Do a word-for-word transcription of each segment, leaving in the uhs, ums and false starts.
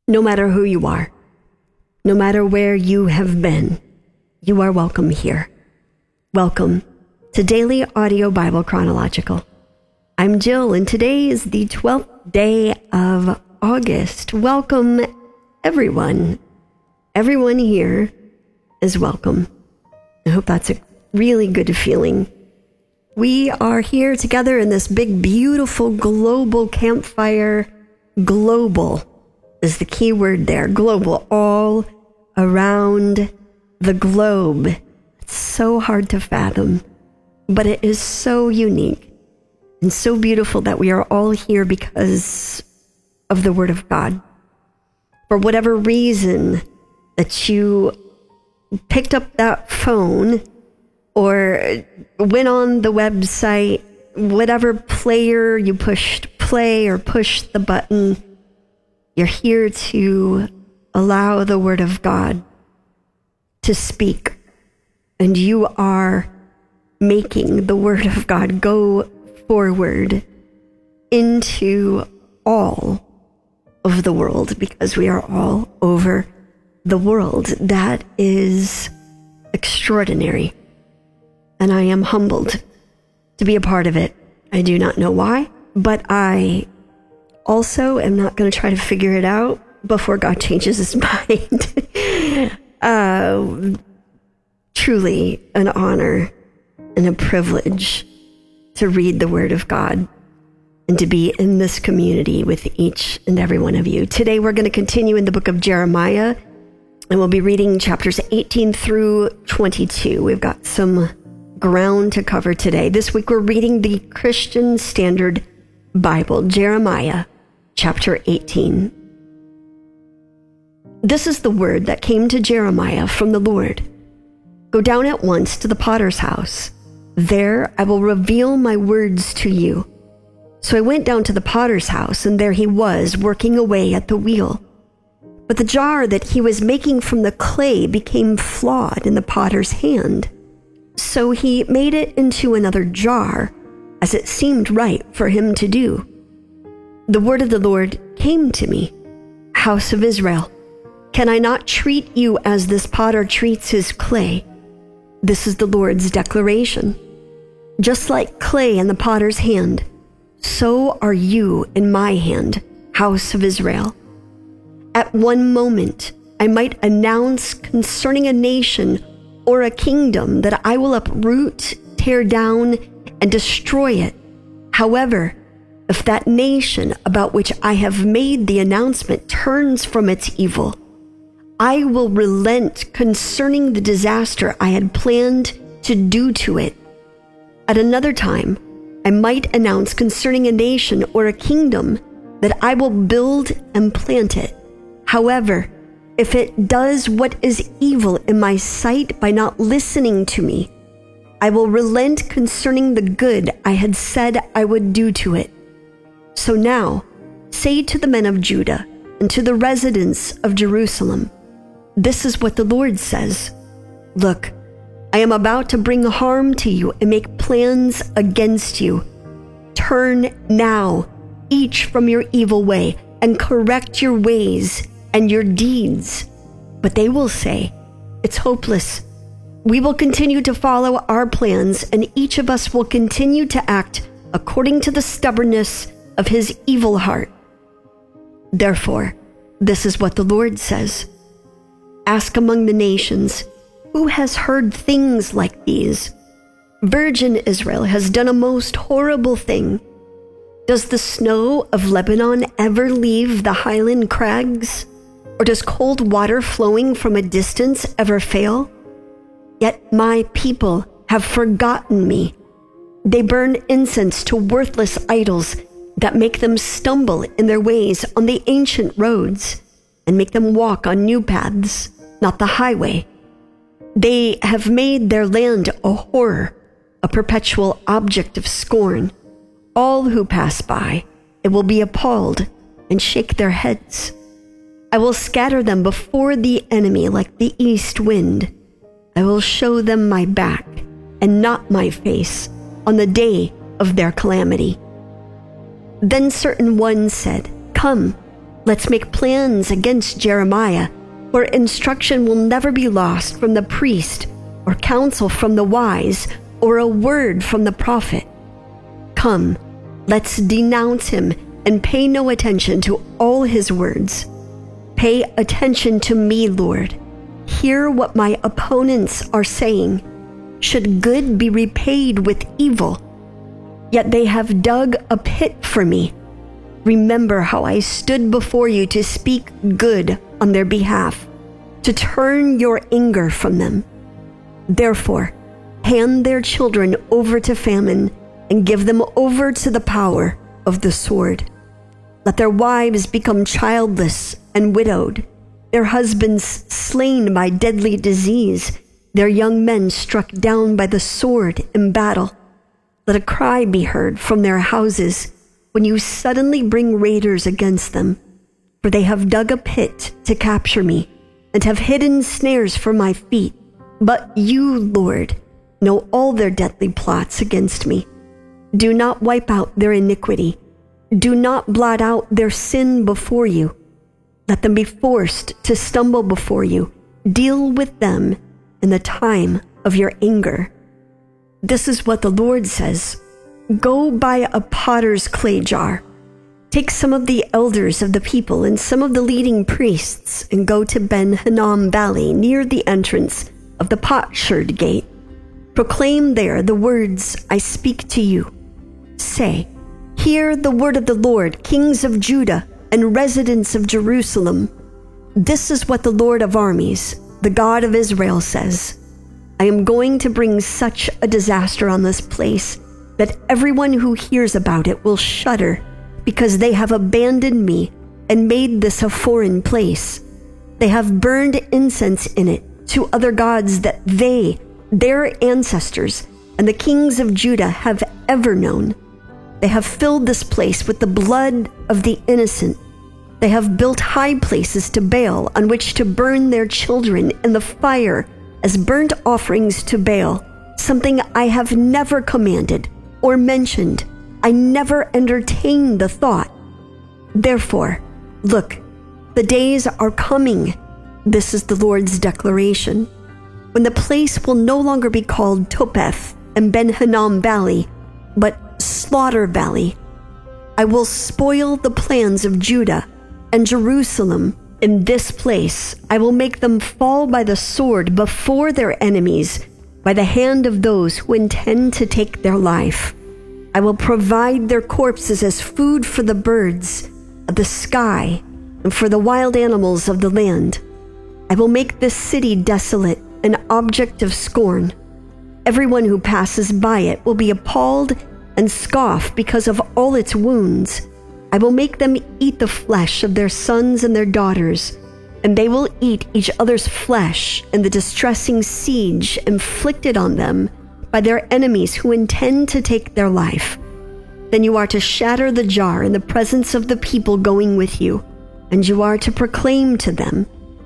No matter who you are, no matter where you have been, you are welcome here. Welcome to Daily Audio Bible Chronological. I'm Jill, and today is the twelfth day of August. Welcome, everyone. Everyone here is welcome. I hope that's a really good feeling. We are here together in this big, beautiful, global campfire. Global is the key word there. Global, all around the globe. It's so hard to fathom, but it is so unique and so beautiful that we are all here because of the Word of God. For whatever reason that you picked up that phone or went on the website, whatever player you pushed play or pushed the button, you're here to allow the Word of God to speak. And you are making the Word of God go forward into all of the world, because we are all over the world. That is extraordinary. And I am humbled to be a part of it. I do not know why, but I also am not going to try to figure it out before God changes his mind. uh, truly an honor and a privilege to read the Word of God and to be in this community with each and every one of you. Today we're going to continue in the book of Jeremiah, and we'll be reading chapters eighteen through twenty-two. We've got some ground to cover today. This week we're reading the Christian Standard Bible, Jeremiah chapter eighteen. This is the word that came to Jeremiah from the Lord. Go down at once to the potter's house. There I will reveal my words to you. So I went down to the potter's house, and there he was, working away at the wheel. But the jar that he was making from the clay became flawed in the potter's hand. So he made it into another jar, as it seemed right for him to do. The word of the Lord came to me. House of Israel, can I not treat you as this potter treats his clay? This is the Lord's declaration. Just like clay in the potter's hand, so are you in my hand, house of Israel. At one moment, I might announce concerning a nation or a kingdom that I will uproot, tear down, and destroy it. However, if that nation about which I have made the announcement turns from its evil, I will relent concerning the disaster I had planned to do to it. At another time, I might announce concerning a nation or a kingdom that I will build and plant it. However, if it does what is evil in my sight by not listening to me, I will relent concerning the good I had said I would do to it. So now, say to the men of Judah and to the residents of Jerusalem, this is what the Lord says. Look, I am about to bring harm to you and make plans against you. Turn now, each from your evil way, and correct your ways and your deeds. But they will say, it's hopeless. We will continue to follow our plans, and each of us will continue to act according to the stubbornness of his evil heart. Therefore, this is what the Lord says. Ask among the nations, who has heard things like these? Virgin Israel has done a most horrible thing. Does the snow of Lebanon ever leave the highland crags? Or does cold water flowing from a distance ever fail? Yet my people have forgotten me. They burn incense to worthless idols that make them stumble in their ways on the ancient roads and make them walk on new paths, not the highway. They have made their land a horror, a perpetual object of scorn. All who pass by, it will be appalled and shake their heads. I will scatter them before the enemy like the east wind. I will show them my back and not my face on the day of their calamity. Then certain ones said, Come, Let's make plans against Jeremiah, for instruction will never be lost from the priest, or counsel from the wise, or a word from the prophet. Come, let's denounce him and pay no attention to all his words. Pay attention to me, Lord. Hear what my opponents are saying. Should good be repaid with evil? Yet they have dug a pit for me. Remember how I stood before you to speak good on their behalf, to turn your anger from them. Therefore, hand their children over to famine and give them over to the power of the sword. Let their wives become childless and widowed, their husbands slain by deadly disease, their young men struck down by the sword in battle. Let a cry be heard from their houses when you suddenly bring raiders against them, for they have dug a pit to capture me and have hidden snares for my feet. But you, Lord, know all their deadly plots against me. Do not wipe out their iniquity. Do not blot out their sin before you. Let them be forced to stumble before you. Deal with them in the time of your anger. This is what the Lord says. Go buy a potter's clay jar. Take some of the elders of the people and some of the leading priests and go to Ben Hinnom Valley near the entrance of the potsherd gate. Proclaim there the words I speak to you. Say, hear the word of the Lord, kings of Judah and residents of Jerusalem. This is what the Lord of armies, the God of Israel, says. I am going to bring such a disaster on this place that everyone who hears about it will shudder, because they have abandoned me and made this a foreign place. They have burned incense in it to other gods that they, their ancestors, and the kings of Judah have ever known. They have filled this place with the blood of the innocent. They have built high places to Baal on which to burn their children in the fire as burnt offerings to Baal, something I have never commanded or mentioned. I never entertained the thought. Therefore, look, the days are coming. This is the Lord's declaration, when the place will no longer be called Topheth and Ben Hinnom Valley, but Slaughter Valley. I will spoil the plans of Judah and Jerusalem. In this place, I will make them fall by the sword before their enemies, by the hand of those who intend to take their life. I will provide their corpses as food for the birds of the sky and for the wild animals of the land. I will make this city desolate, an object of scorn. Everyone who passes by it will be appalled and scoff because of all its wounds. I will make them eat the flesh of their sons and their daughters, and they will eat each other's flesh in the distressing siege inflicted on them by their enemies who intend to take their life. Then you are to shatter the jar in the presence of the people going with you, and you are to proclaim to them,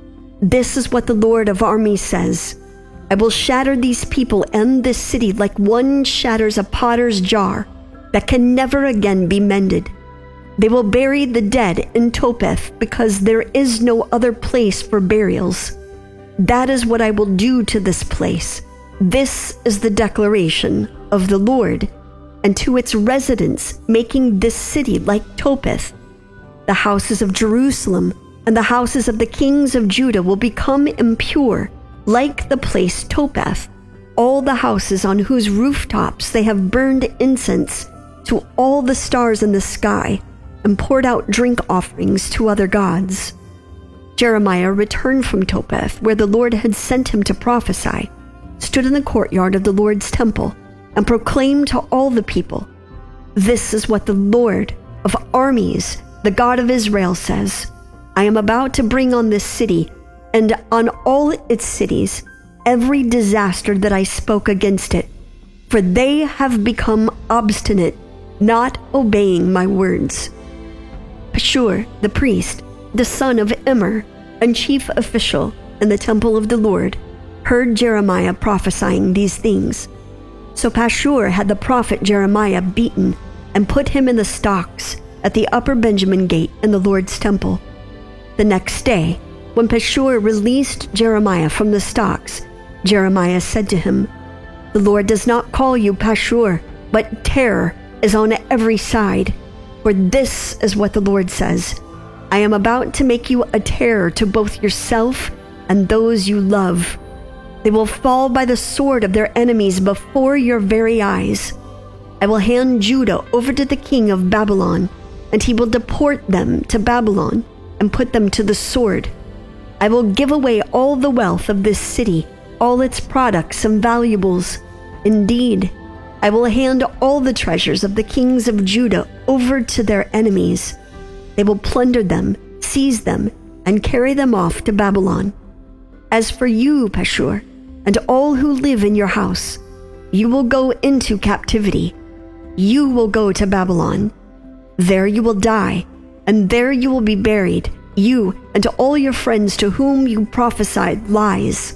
this is what the Lord of armies says. I will shatter these people and this city like one shatters a potter's jar that can never again be mended. They will bury the dead in Topheth because there is no other place for burials. That is what I will do to this place. This is the declaration of the Lord, and to its residents, making this city like Topheth. The houses of Jerusalem and the houses of the kings of Judah will become impure, like the place Topheth, all the houses on whose rooftops they have burned incense to all the stars in the sky and poured out drink offerings to other gods. Jeremiah returned from Topheth, where the Lord had sent him to prophesy, stood in the courtyard of the Lord's temple, and proclaimed to all the people, this is what the Lord of armies, the God of Israel, says. I am about to bring on this city and on all its cities every disaster that I spoke against it, for they have become obstinate, not obeying my words. Pashur, the priest, the son of Immer, and chief official in the temple of the Lord, heard Jeremiah prophesying these things. So Pashur had the prophet Jeremiah beaten and put him in the stocks at the upper Benjamin gate in the Lord's temple. The next day, when Pashur released Jeremiah from the stocks, Jeremiah said to him, "The Lord does not call you Pashur, but terror is on every side. For this is what the Lord says, I am about to make you a terror to both yourself and those you love. They will fall by the sword of their enemies before your very eyes. I will hand Judah over to the king of Babylon, and he will deport them to Babylon and put them to the sword. I will give away all the wealth of this city, all its products and valuables. Indeed, I will hand all the treasures of the kings of Judah over to their enemies. They will plunder them, seize them, and carry them off to Babylon. As for you, Pashur, and all who live in your house, you will go into captivity. You will go to Babylon. There you will die, and there you will be buried, you and all your friends to whom you prophesied lies.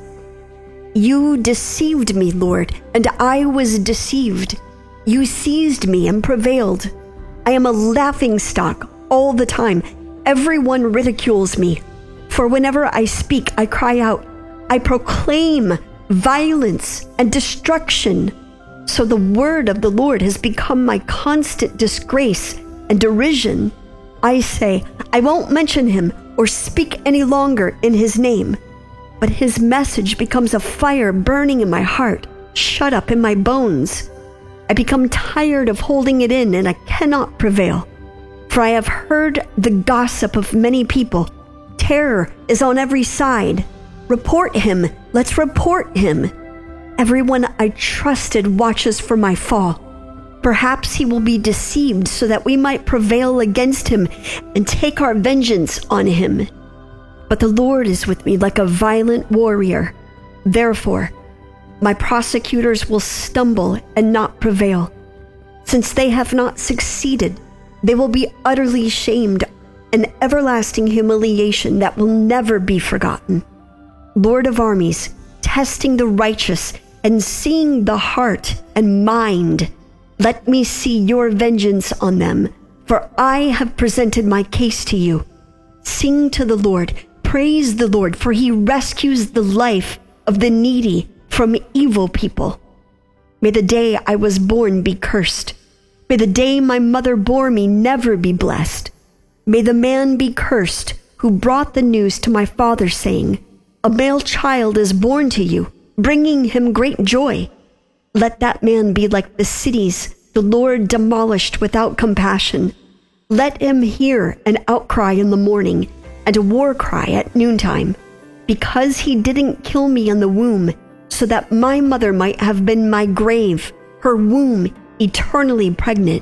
You deceived me, Lord, and I was deceived. You seized me and prevailed. I am a laughingstock all the time. Everyone ridicules me. For whenever I speak, I cry out, I proclaim violence and destruction. So the word of the Lord has become my constant disgrace and derision. I say, I won't mention him or speak any longer in his name. But his message becomes a fire burning in my heart, shut up in my bones. I become tired of holding it in, and I cannot prevail. For I have heard the gossip of many people. Terror is on every side. Report him. Let's report him. Everyone I trusted watches for my fall. Perhaps he will be deceived so that we might prevail against him and take our vengeance on him. But the Lord is with me like a violent warrior. Therefore, my prosecutors will stumble and not prevail. Since they have not succeeded, they will be utterly shamed, an everlasting humiliation that will never be forgotten. Lord of armies, testing the righteous and seeing the heart and mind, let me see your vengeance on them, for I have presented my case to you. Sing to the Lord, praise the Lord, for he rescues the life of the needy from evil people. May the day I was born be cursed. May the day my mother bore me never be blessed. May the man be cursed who brought the news to my father, saying, a male child is born to you, bringing him great joy. Let that man be like the cities the Lord demolished without compassion. Let him hear an outcry in the morning and a war cry at noontime, because he didn't kill me in the womb, so that my mother might have been my grave, her womb eternally pregnant.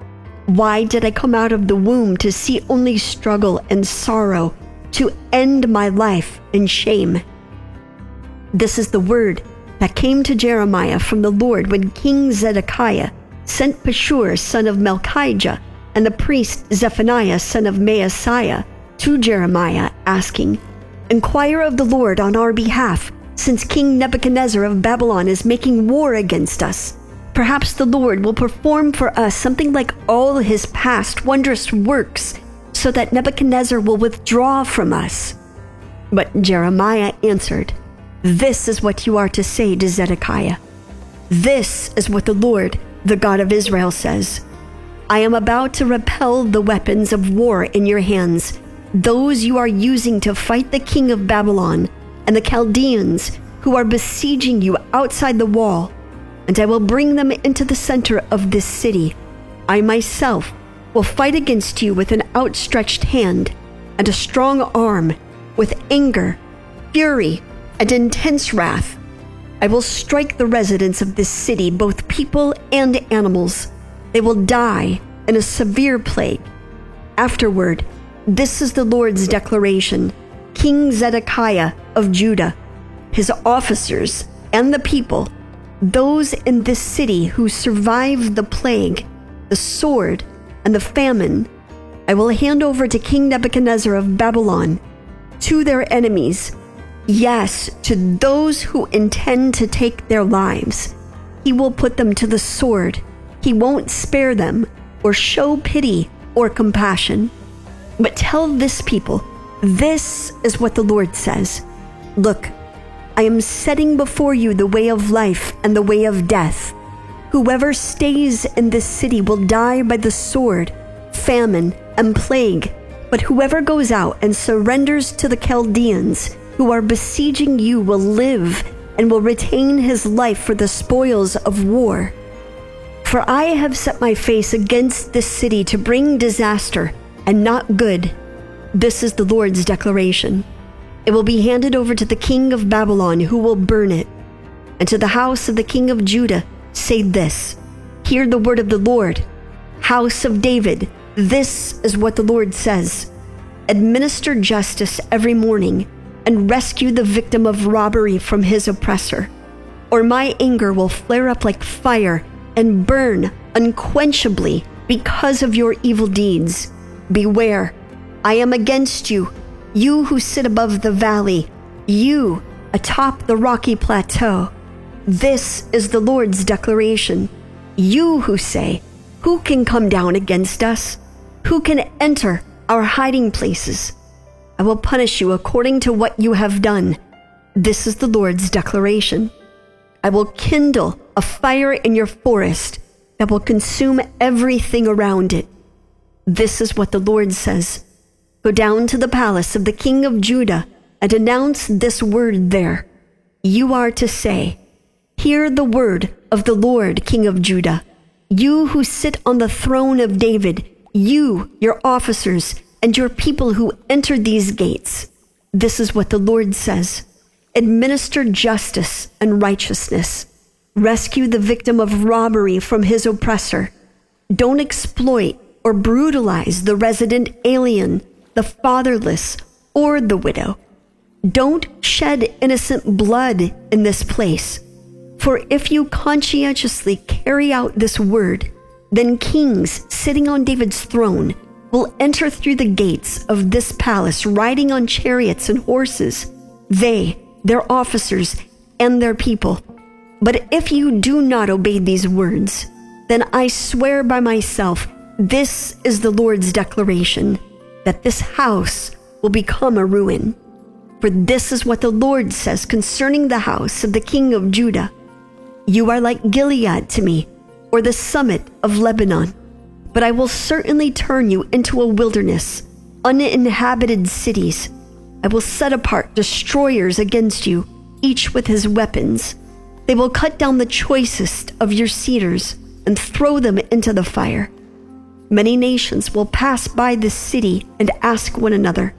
Why did I come out of the womb to see only struggle and sorrow, to end my life in shame? This is the word that came to Jeremiah from the Lord when King Zedekiah sent Pashur, son of Malchijah, and the priest Zephaniah, son of Maaseiah, to Jeremiah, asking, inquire of the Lord on our behalf, since King Nebuchadnezzar of Babylon is making war against us. Perhaps the Lord will perform for us something like all his past wondrous works, so that Nebuchadnezzar will withdraw from us. But Jeremiah answered, this is what you are to say to Zedekiah. This is what the Lord, the God of Israel, says. I am about to repel the weapons of war in your hands, those you are using to fight the king of Babylon and the Chaldeans who are besieging you outside the wall, and I will bring them into the center of this city. I myself will fight against you with an outstretched hand and a strong arm, with anger, fury, and intense wrath. I will strike the residents of this city, both people and animals. They will die in a severe plague. Afterward, this is the Lord's declaration. King Zedekiah of Judah, his officers, and the people, those in this city who survived the plague, the sword, and the famine, I will hand over to King Nebuchadnezzar of Babylon, to their enemies, yes, to those who intend to take their lives. He will put them to the sword. He won't spare them or show pity or compassion. But tell this people, This is what the Lord says. Look, I am setting before you the way of life and the way of death. Whoever stays in this city will die by the sword, famine, and plague. But whoever goes out and surrenders to the Chaldeans who are besieging you will live and will retain his life for the spoils of war. For I have set my face against this city to bring disaster and not good. This is the Lord's declaration. It will be handed over to the king of Babylon, who will burn it. And to the house of the king of Judah, say this: Hear the word of the Lord. House of David, this is what the Lord says: Administer justice every morning and rescue the victim of robbery from his oppressor, or my anger will flare up like fire and burn unquenchably because of your evil deeds. Beware, I am against you, you who sit above the valley, you atop the rocky plateau. This is the Lord's declaration. You who say, who can come down against us? Who can enter our hiding places? I will punish you according to what you have done. This is the Lord's declaration. I will kindle a fire in your forest that will consume everything around it. This is what the Lord says. Go down to the palace of the king of Judah and announce this word there. You are to say, Hear the word of the Lord, King of Judah. You who sit on the throne of David, you, your officers, and your people who enter these gates. This is what the Lord says. Administer justice and righteousness. Rescue the victim of robbery from his oppressor. Don't exploit or brutalize the resident alien, the fatherless, or the widow. Don't shed innocent blood in this place. For if you conscientiously carry out this word, then kings sitting on David's throne will enter through the gates of this palace riding on chariots and horses, they, their officers, and their people. But if you do not obey these words, then I swear by myself, this is the Lord's declaration, that this house will become a ruin. For this is what the Lord says concerning the house of the king of Judah. You are like Gilead to me, or the summit of Lebanon. But I will certainly turn you into a wilderness, uninhabited cities. I will set apart destroyers against you, each with his weapons. They will cut down the choicest of your cedars and throw them into the fire. Many nations will pass by this city and ask one another,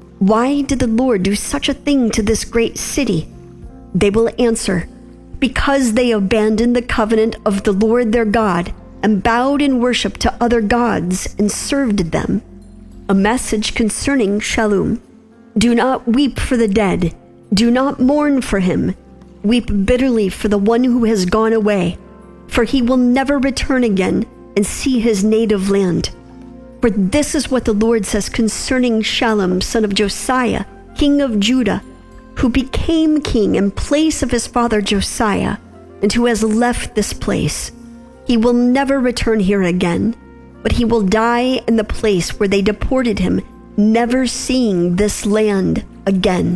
Why did the Lord do such a thing to this great city? They will answer, Because they abandoned the covenant of the Lord their God and bowed in worship to other gods and served them. A message concerning Shalom. Do not weep for the dead. Do not mourn for him. Weep bitterly for the one who has gone away, for he will never return again and see his native land. For this is what the Lord says concerning Shalom, son of Josiah, king of Judah, who became king in place of his father Josiah, and who has left this place. He will never return here again, but he will die in the place where they deported him, never seeing this land again.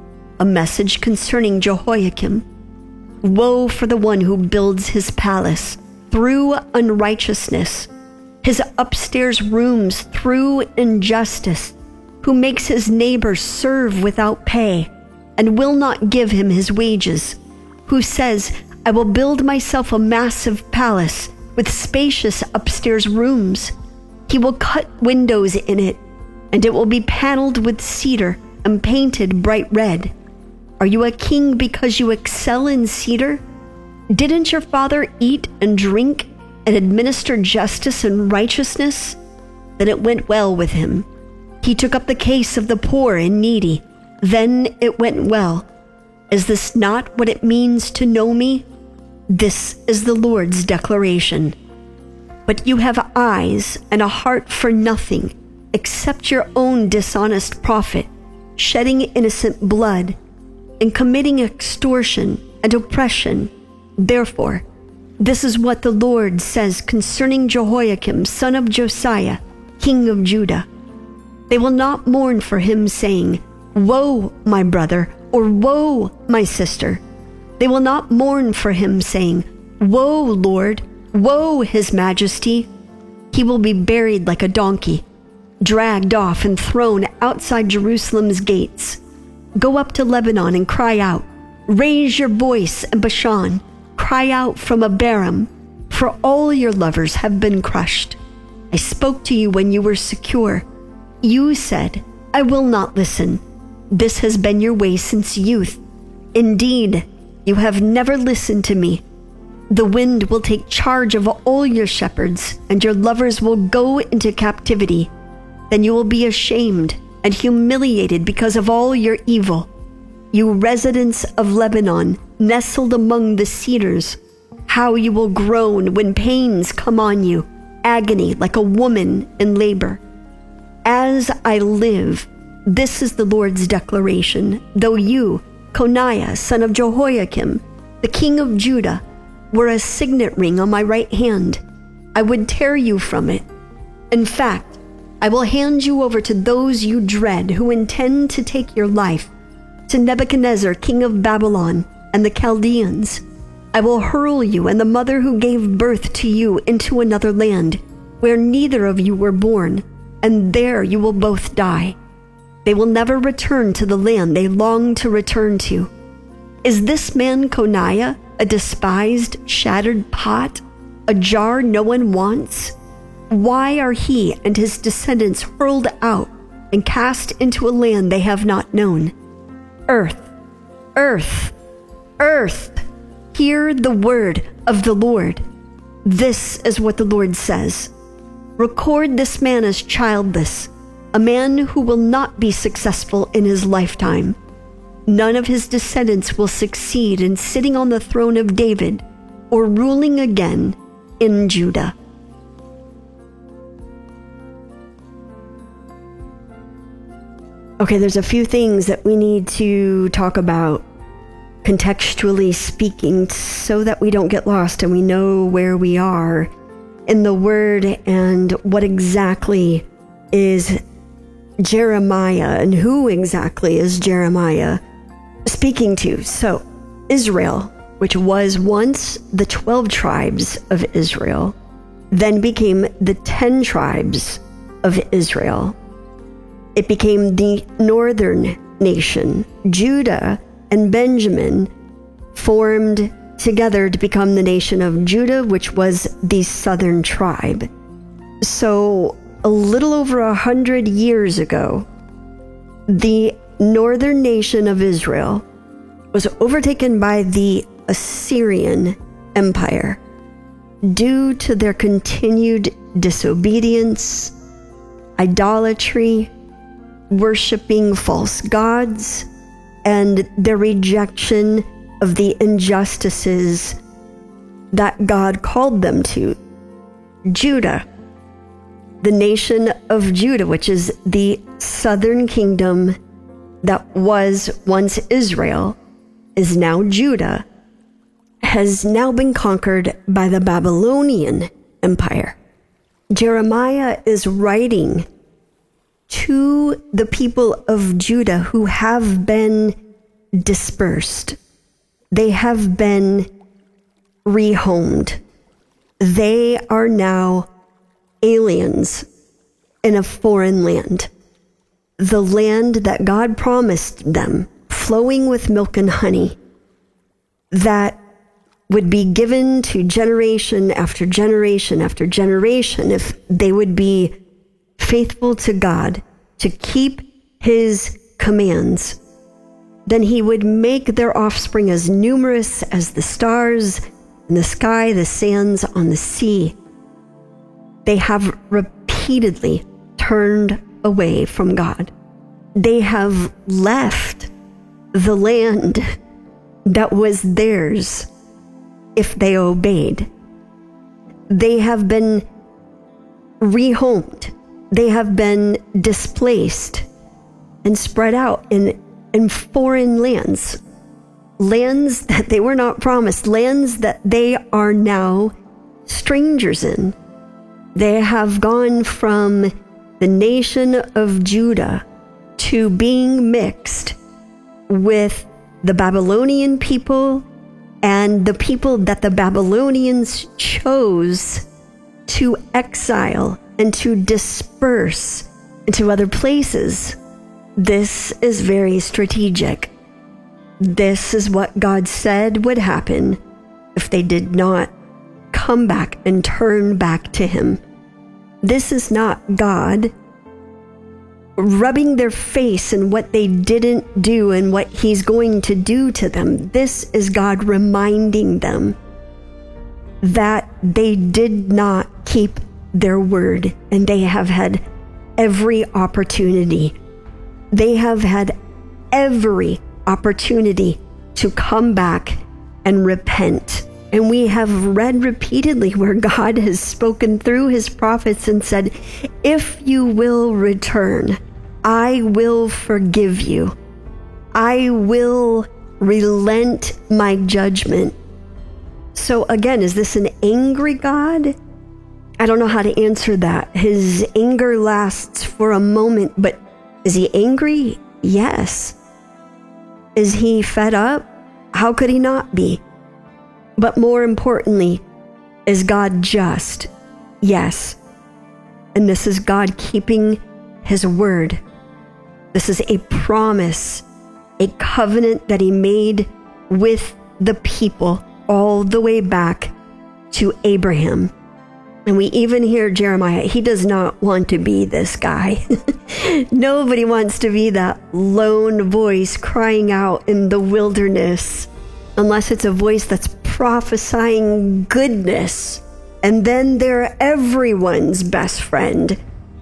A message concerning Jehoiakim. Woe for the one who builds his palace through unrighteousness, his upstairs rooms through injustice, who makes his neighbor serve without pay and will not give him his wages, who says, I will build myself a massive palace with spacious upstairs rooms. He will cut windows in it, and it will be paneled with cedar and painted bright red. Are you a king because you excel in cedar? Didn't your father eat and drink and administer justice and righteousness? Then it went well with him. He took up the case of the poor and needy. Then it went well. Is this not what it means to know me? This is the Lord's declaration. But you have eyes and a heart for nothing except your own dishonest profit, shedding innocent blood, and committing extortion and oppression. Therefore, this is what the Lord says concerning Jehoiakim, son of Josiah, king of Judah. They will not mourn for him, saying, "Woe, my brother," or "Woe, my sister." They will not mourn for him, saying, "Woe, Lord, woe, his majesty." He will be buried like a donkey, dragged off and thrown outside Jerusalem's gates. Go up to Lebanon and cry out. Raise your voice in Bashan. Cry out from Abarim, for all your lovers have been crushed. I spoke to you when you were secure. You said, "I will not listen." This has been your way since youth. Indeed, you have never listened to me. The wind will take charge of all your shepherds, and your lovers will go into captivity. Then you will be ashamed and humiliated because of all your evil. You residents of Lebanon, nestled among the cedars, how you will groan when pains come on you, agony like a woman in labor. As I live, this is the Lord's declaration, though you, Coniah, son of Jehoiakim, the king of Judah, were a signet ring on my right hand, I would tear you from it. In fact, I will hand you over to those you dread who intend to take your life, to Nebuchadnezzar, king of Babylon, and the Chaldeans. I will hurl you and the mother who gave birth to you into another land, where neither of you were born, and there you will both die. They will never return to the land they long to return to. Is this man Coniah a despised, shattered pot, a jar no one wants? Why are he and his descendants hurled out and cast into a land they have not known? Earth, earth, earth, hear the word of the Lord. This is what the Lord says. Record this man as childless, a man who will not be successful in his lifetime. None of his descendants will succeed in sitting on the throne of David or ruling again in Judah. Okay, there's a few things that we need to talk about, contextually speaking, so that we don't get lost and we know where we are in the word and what exactly is Jeremiah and who exactly is Jeremiah speaking to. So, Israel, which was once the twelve tribes of Israel, then became the ten tribes of Israel. It became the northern nation. Judah and Benjamin formed together to become the nation of Judah, which was the southern tribe. So a little over a hundred years ago, the northern nation of Israel was overtaken by the Assyrian Empire due to their continued disobedience, idolatry, worshiping false gods, and their rejection of the injustices that God called them to. Judah, the nation of Judah, which is the southern kingdom that was once Israel, is now Judah, has now been conquered by the Babylonian Empire. Jeremiah is writing to the people of Judah who have been dispersed. They have been rehomed. They are now aliens in a foreign land. The land that God promised them, flowing with milk and honey, that would be given to generation after generation after generation if they would be faithful to God, to keep his commands. Then he would make their offspring as numerous as the stars in the sky, the sands on the sea. They have repeatedly turned away from God. They have left the land that was theirs if they obeyed. They have been rehomed. They have been displaced and spread out in, in foreign lands, lands that they were not promised, lands that they are now strangers in. They have gone from the nation of Judah to being mixed with the Babylonian people and the people that the Babylonians chose to exile and to disperse into other places. This is very strategic. This is what God said would happen if they did not come back and turn back to Him. This is not God rubbing their face in what they didn't do and what He's going to do to them. This is God reminding them that they did not keep their word, and they have had every opportunity. They have had every opportunity to come back and repent. And we have read repeatedly where God has spoken through His prophets and said, if you will return, I will forgive you. I will relent my judgment. So again, is this an angry God? I don't know how to answer that. His anger lasts for a moment, but is He angry? Yes. Is He fed up? How could He not be? But more importantly, is God just? Yes. And this is God keeping His word. This is a promise, a covenant that He made with the people all the way back to Abraham. And we even hear Jeremiah, he does not want to be this guy. Nobody wants to be that lone voice crying out in the wilderness, unless it's a voice that's prophesying goodness. And then they're everyone's best friend.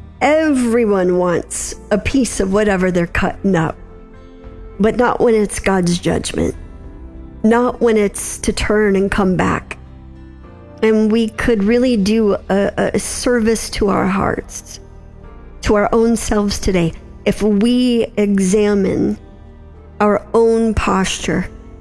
Everyone wants a piece of whatever they're cutting up. But not when it's God's judgment. Not when it's to turn and come back. And we could really do a, a service to our hearts, to our own selves today, if we examine our own posture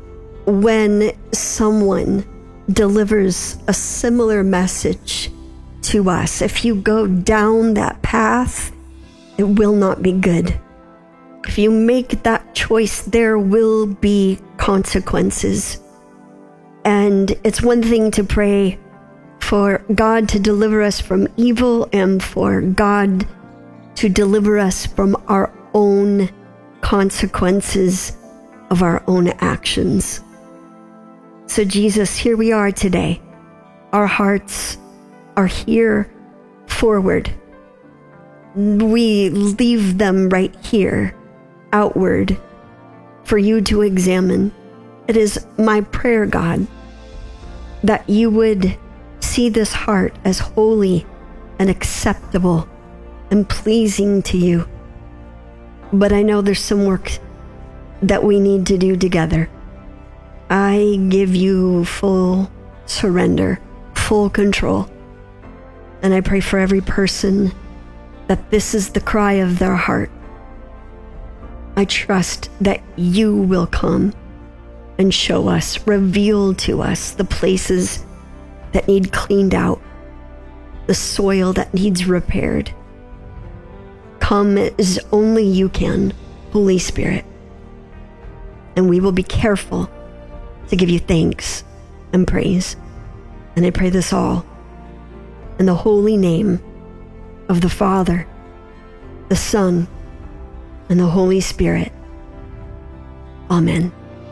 when someone delivers a similar message to us. If you go down that path, it will not be good. If you make that choice, there will be consequences. And it's one thing to pray for God to deliver us from evil and for God to deliver us from our own consequences of our own actions. So Jesus, here we are today. Our hearts are here forward. We leave them right here outward for you to examine. It is my prayer, God, that you would see this heart as holy and acceptable and pleasing to you. But I know there's some work that we need to do together. I give you full surrender, full control. And I pray for every person that this is the cry of their heart. I trust that you will come and show us, reveal to us the places that need cleaned out, the soil that needs repaired. Come as only you can, Holy Spirit. And we will be careful to give you thanks and praise. And I pray this all in the holy name of the Father, the Son, and the Holy Spirit. Amen.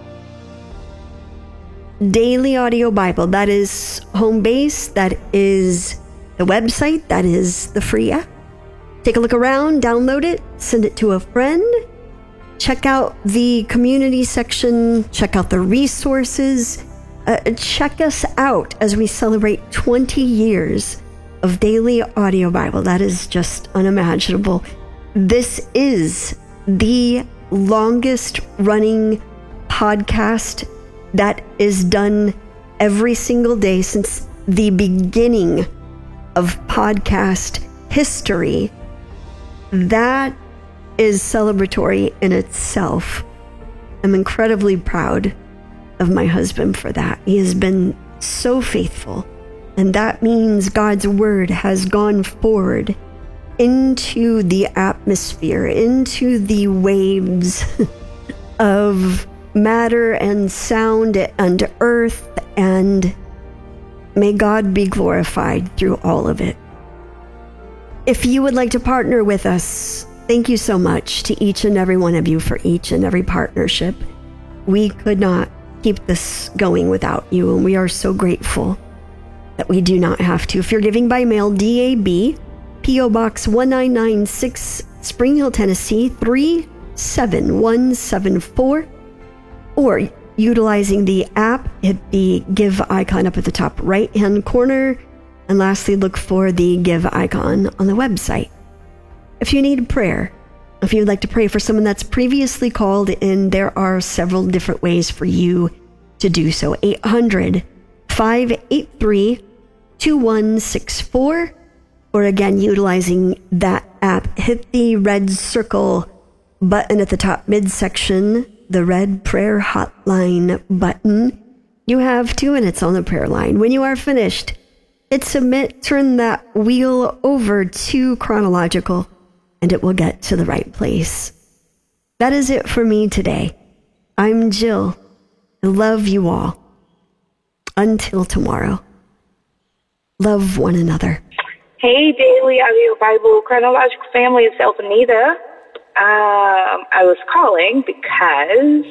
Daily Audio Bible, that is home base, that is the website, that is the free app. Take a look around, download it, send it to a friend. Check out the community section, check out the resources. Uh, check us out as we celebrate twenty years of Daily Audio Bible. That is just unimaginable. This is the longest running podcast that is done every single day since the beginning of podcast history. That is celebratory in itself. I'm incredibly proud of my husband for that. He has been so faithful, and that means God's word has gone forward into the atmosphere, into the waves of matter and sound and earth, and may God be glorified through all of it. If you would like to partner with us, thank you so much to each and every one of you for each and every partnership. We could not keep this going without you, and we are so grateful that we do not have to. If you're giving by mail, D A B, P O Box one nine nine six, Spring Hill, Tennessee, three seven one seven four, or utilizing the app, hit the Give icon up at the top right-hand corner, and lastly, look for the Give icon on the website. If you need prayer, if you'd like to pray for someone that's previously called in, there are several different ways for you to do so. eight hundred, five eight three, two one six four, or again, utilizing that app, hit the red circle button at the top midsection, the red prayer hotline button. You have two minutes on the prayer line. When you are finished, hit submit, turn that wheel over to chronological, and it will get to the right place. That is it for me today. I'm Jill. I love you all. Until tomorrow, love one another. Hey, Daily Audio Bible Chronological Family, it's Elvanita. Um, I was calling because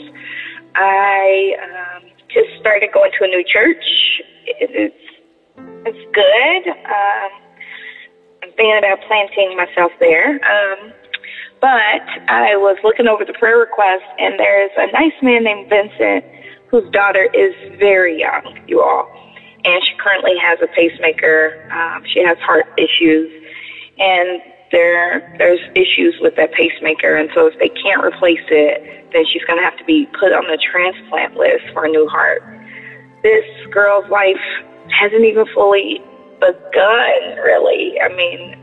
I um, just started going to a new church. It, it's it's good. Um, I'm thinking about planting myself there. Um, but I was looking over the prayer requests, and there's a nice man named Vincent whose daughter is very young, you all. And she currently has a pacemaker. Um, she has heart issues. And there there's issues with that pacemaker. And so if they can't replace it, then she's going to have to be put on the transplant list for a new heart. This girl's life hasn't even fully begun, really. I mean,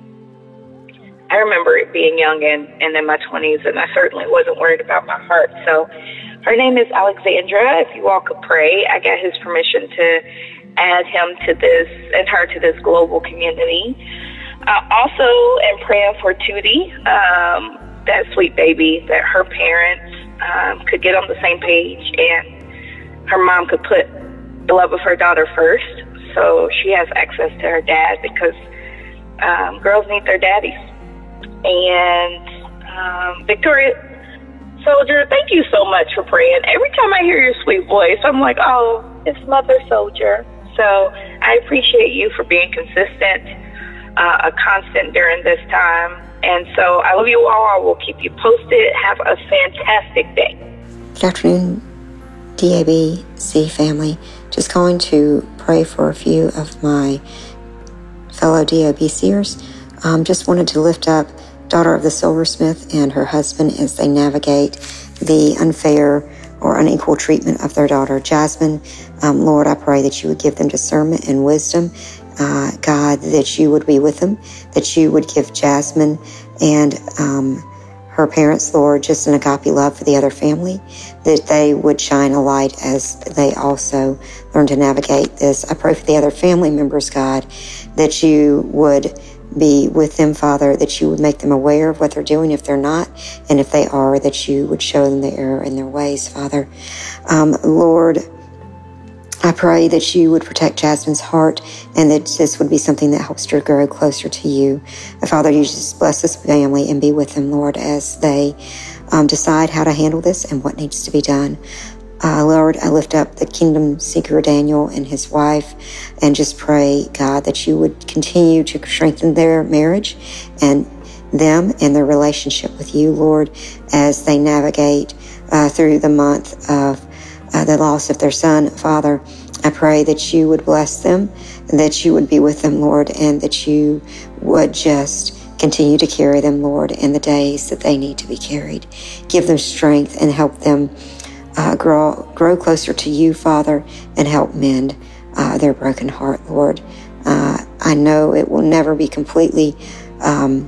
I remember it being young and, and in my twenties, and I certainly wasn't worried about my heart. So her name is Alexandra. If you all could pray, I got his permission to add him to this and her to this global community. Uh, also, am praying for Tootie, um, that sweet baby, that her parents um, could get on the same page and her mom could put the love of her daughter first, so she has access to her dad, because um, girls need their daddies. And um, Victoria Soldier, thank you so much for praying. Every time I hear your sweet voice, I'm like, oh, it's Mother Soldier. So I appreciate you for being consistent, uh, a constant during this time. And so I love you all. I will keep you posted. Have a fantastic day. Good afternoon, D A B C family. Just going to pray for a few of my fellow D A B C'ers. Um, just wanted to lift up daughter of the silversmith and her husband as they navigate the unfair or unequal treatment of their daughter, Jasmine. Um, Lord, I pray that you would give them discernment and wisdom. Uh, God, that you would be with them, that you would give Jasmine and um, her parents, Lord, just an agape love for the other family, that they would shine a light as they also learn to navigate this. I pray for the other family members, God, that you would be with them, Father, that you would make them aware of what they're doing if they're not, and if they are, that you would show them the error in their ways, Father. Um, Lord, I pray that you would protect Jasmine's heart, and that this would be something that helps her grow closer to you. And Father, you just bless this family and be with them, Lord, as they um, decide how to handle this and what needs to be done. Uh, Lord, I lift up the kingdom seeker Daniel and his wife, and just pray, God, that you would continue to strengthen their marriage and them and their relationship with you, Lord, as they navigate uh, through the month of uh, the loss of their son. Father, I pray that you would bless them, and that you would be with them, Lord, and that you would just continue to carry them, Lord, in the days that they need to be carried. Give them strength and help them Uh, grow grow closer to you, Father, and help mend uh, their broken heart, Lord. Uh, I know it will never be completely um,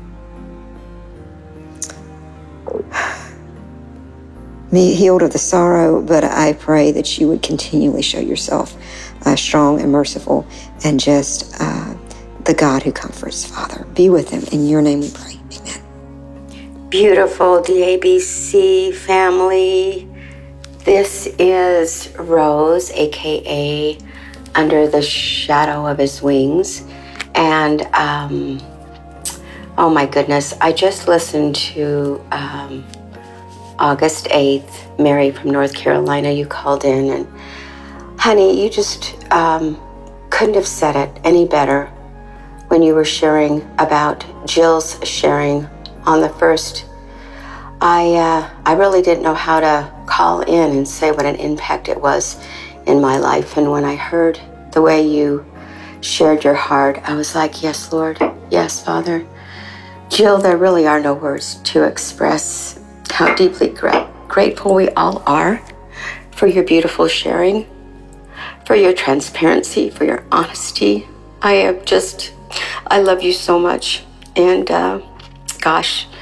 healed of the sorrow, but I pray that you would continually show yourself uh, strong and merciful, and just uh, the God who comforts, Father. Be with him. In your name we pray. Amen. Beautiful D A B C family. This is Rose, a k a. Under the Shadow of His Wings. And, um, oh my goodness, I just listened to um, August eighth, Mary from North Carolina. You called in, and honey, you just um, couldn't have said it any better when you were sharing about Jill's sharing on the first. I, uh, I really didn't know how to call in and say what an impact it was in my life. And when I heard the way you shared your heart, I was like, yes, Lord. Yes, Father. Jill, there really are no words to express how deeply gra- grateful we all are for your beautiful sharing, for your transparency, for your honesty. I am just, I love you so much. And uh, gosh,